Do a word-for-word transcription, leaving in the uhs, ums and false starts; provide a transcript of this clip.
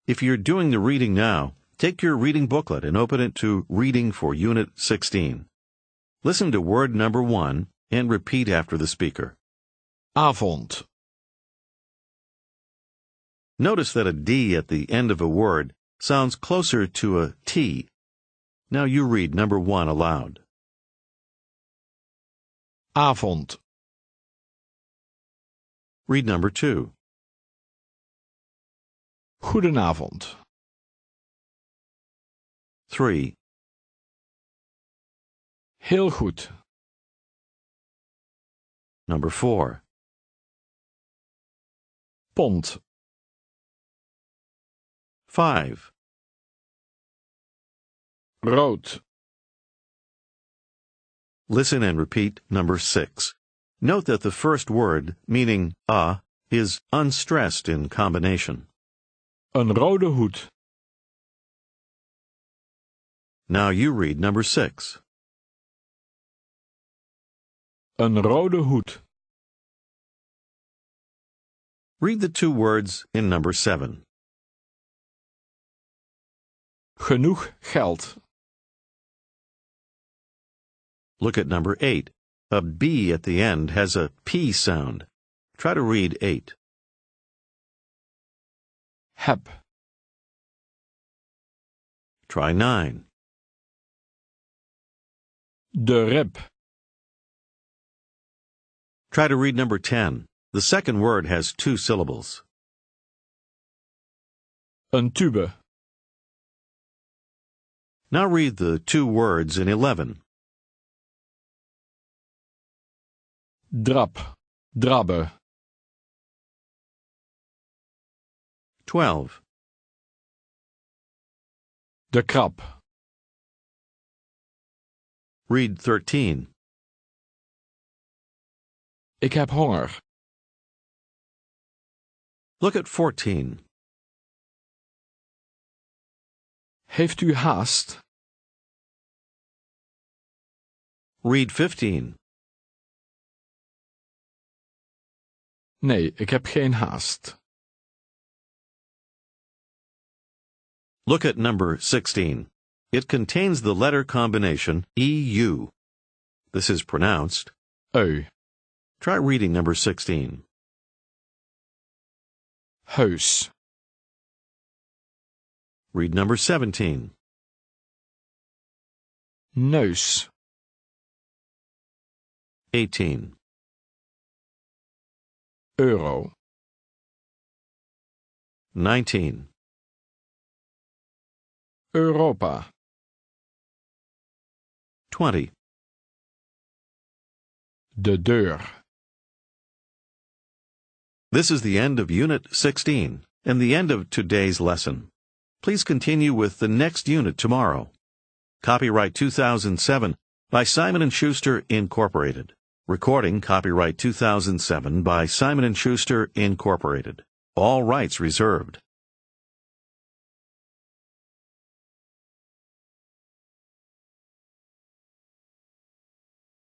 If you're doing the reading now, take your reading booklet and open it to Reading for Unit sixteen. Listen to word number one and repeat after the speaker. Avond. Notice that a D at the end of a word sounds closer to a T. Now you read number one aloud. Avond. Read number two. Goedenavond. Three. Heel goed. Number four. Pond. Five. Rood. Listen and repeat number six. Note that the first word, meaning a, is unstressed in combination. Een rode hoed. Now you read number six. Een rode hoed. Read the two words in number seven. Genoeg geld. Look at number eight. A B at the end has a P sound. Try to read eight. Heb. Try nine. De rib. Try to read number ten. The second word has two syllables. Een tube. Now read the two words in eleven. Drap. Drabbe. Twelve. De krab. Read thirteen. Ik heb honger. Look at fourteen. Heeft u haast? Read fifteen. Nee, ik heb geen haast. Look at number sixteen. It contains the letter combination E U. This is pronounced Ui. Try reading number sixteen. Huis. Read number seventeen. Neus. eighteen. Euro. nineteen. Europa. twenty. De deur. This is the end of Unit sixteen and the end of today's lesson. Please continue with the next unit tomorrow. Copyright two thousand seven by Simon and Schuster, Incorporated. Recording copyright two thousand seven by Simon and Schuster, Incorporated. All rights reserved.